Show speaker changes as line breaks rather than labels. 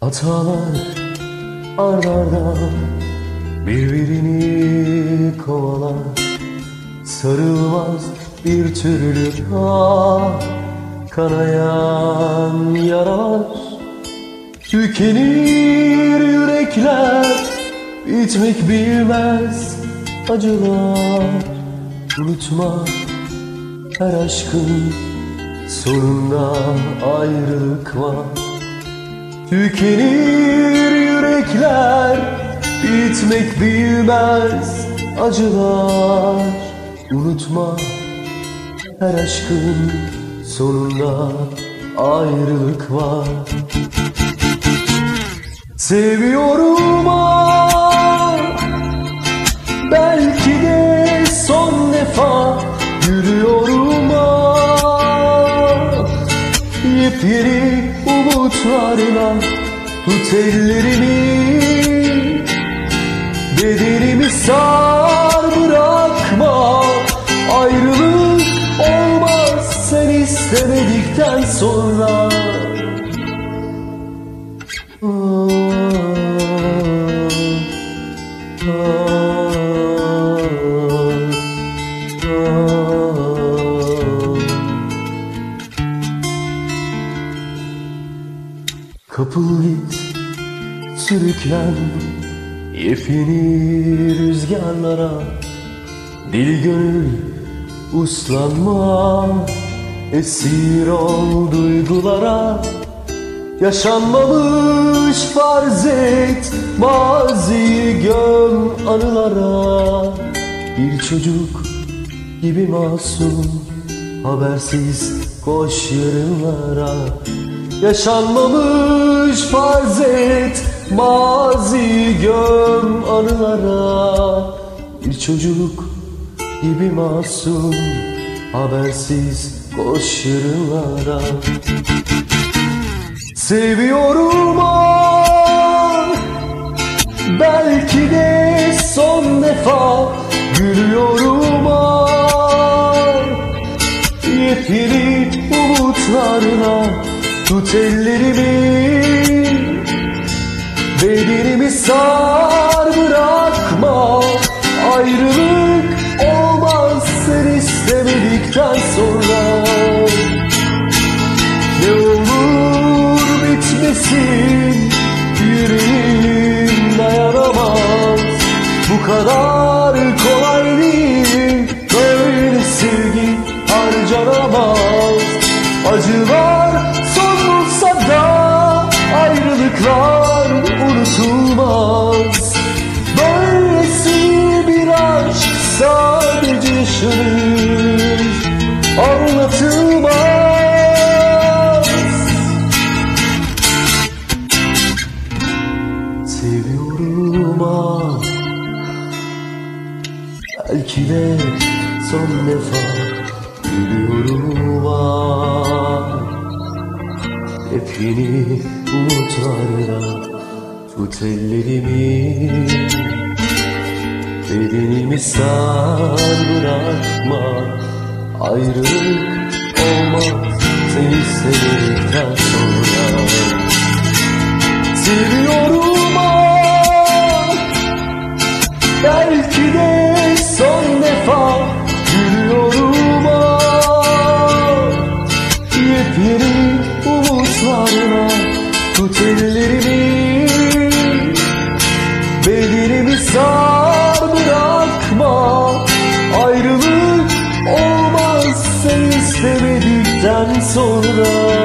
Hatalar ard arda birbirini kovalar. Sarılmaz bir türlü kanayan yaralar. Tükenir yürekler, bitmek bilmez acılar. Unutma, her aşkın sonunda ayrılık var. Tükenir yürekler, bitmek bilmez acılar. Unutma, her aşkın sonunda ayrılık var. Seviyorum belki de son defa yürüyorum yepyeni umutlarla. Tut ellerimi, bedenimi sar, bırakma. Ayrılık olmaz sen istemedikten sonra. Kapıl git, sürüklen yepyeni rüzgarlara. Dil gönül uslanma, esir ol duygulara. Yaşanmamış farz et, maziyi göm anılara. Bir çocuk gibi masum, habersiz koş yarınlara. Yaşanmamış farz et, maziyi göm anılara. Bir çocuk gibi masum, habersiz koş yarınlara. Seviyorum belki de son defa gülüyorum yepyeni umutlarla. Tut ellerimi, bedenimi sar, bırakma. Ayrılık olmaz sen istemedikten sonra. Ne olur bitmesin, yüreğim dayanamaz. Bu kadar kolay değil, böyle sevgi harcanamaz. Acılar son bulsa da ayrılıklar unutulmaz. Böylesi bir aşk sadece yaşanır, anlatılmaz. Seviyorum belki de son defa gülüyorum yepyeni umutlarla. Tut ellerimi, bedenimi sar, bırakma. Ayrılık olmaz seni sevdikten sonra. Seviyorum belki de son defa gülüyorum yepyeni umutlarla. Tut ellerimi, bedenimi sar, bırakma. Ayrılık olmaz sen istemedikten sonra.